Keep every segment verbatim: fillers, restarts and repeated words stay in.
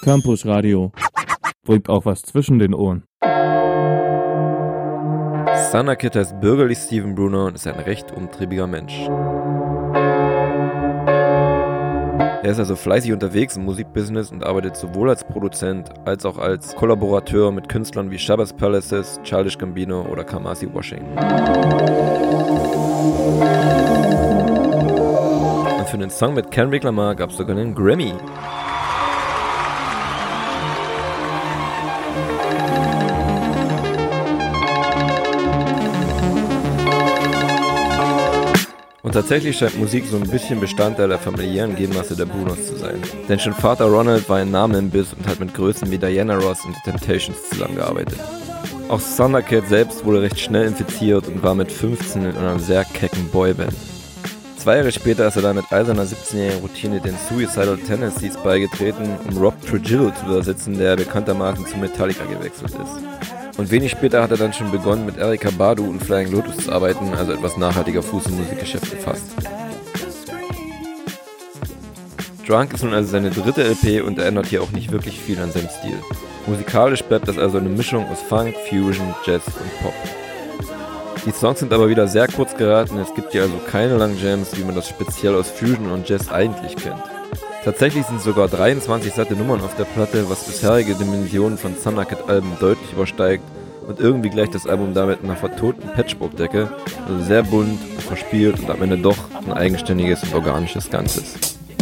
Campus Radio. Bringt auch was zwischen den Ohren. Thunderkid heißt bürgerlich Steven Bruner und ist ein recht umtriebiger Mensch. Er ist also fleißig unterwegs im Musikbusiness und arbeitet sowohl als Produzent als auch als Kollaborateur mit Künstlern wie Shabazz Palaces, Childish Gambino oder Kamasi Washington. Und für den Song mit Kendrick Lamar gab es sogar einen Grammy. Und tatsächlich scheint Musik so ein bisschen Bestandteil der familiären Genmasse der Brunos zu sein. Denn schon Vater Ronald war ein Name im Biss und hat mit Größen wie Diana Ross und The Temptations zusammengearbeitet. Auch Thunderkid selbst wurde recht schnell infiziert und war mit fünfzehn in einer sehr kecken Boyband. Zwei Jahre später ist er dann mit all seiner siebzehnjährigen Routine den Suicidal Tendencies beigetreten, um Rob Trujillo zu ersetzen, der bekanntermaßen zu Metallica gewechselt ist. Und wenig später hat er dann schon begonnen, mit Erykah Badu und Flying Lotus zu arbeiten, also etwas nachhaltiger Fuß im Musikgeschäft gefasst. Drunk ist nun also seine dritte L P und er ändert hier auch nicht wirklich viel an seinem Stil. Musikalisch bleibt das also eine Mischung aus Funk, Fusion, Jazz und Pop. Die Songs sind aber wieder sehr kurz geraten, es gibt hier also keine langen Jams, wie man das speziell aus Fusion und Jazz eigentlich kennt. Tatsächlich sind sogar dreiundzwanzig satte Nummern auf der Platte, was bisherige Dimensionen von Thunderkid-Alben deutlich übersteigt und irgendwie gleicht das Album damit einer vertonten Patchwork-Decke, also sehr bunt, verspielt und am Ende doch ein eigenständiges und organisches Ganzes.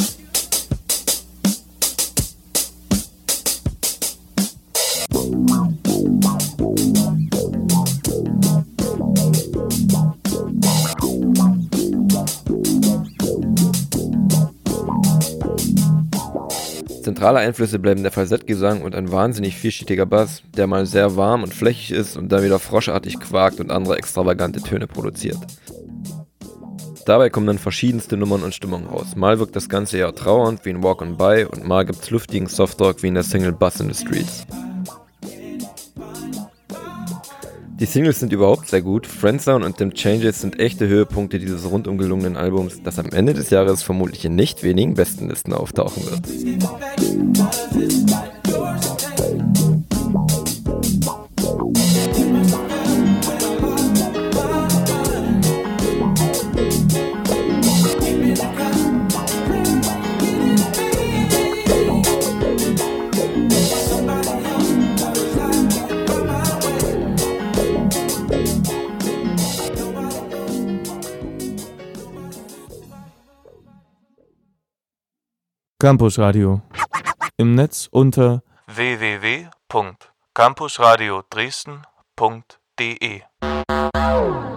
Zentrale Einflüsse bleiben der Falsettgesang und ein wahnsinnig vielschichtiger Bass, der mal sehr warm und flächig ist und dann wieder froschartig quakt und andere extravagante Töne produziert. Dabei kommen dann verschiedenste Nummern und Stimmungen raus. Mal wirkt das Ganze eher trauernd wie in Walk On By und mal gibt's luftigen Softtalk wie in der Single Buzz in the Streets. Die Singles sind überhaupt sehr gut, Friendzone und Them Changes sind echte Höhepunkte dieses rundum gelungenen Albums, das am Ende des Jahres vermutlich in nicht wenigen Bestenlisten auftauchen wird. Campus Radio. Im Netz unter w w w punkt campusradio dresden punkt d e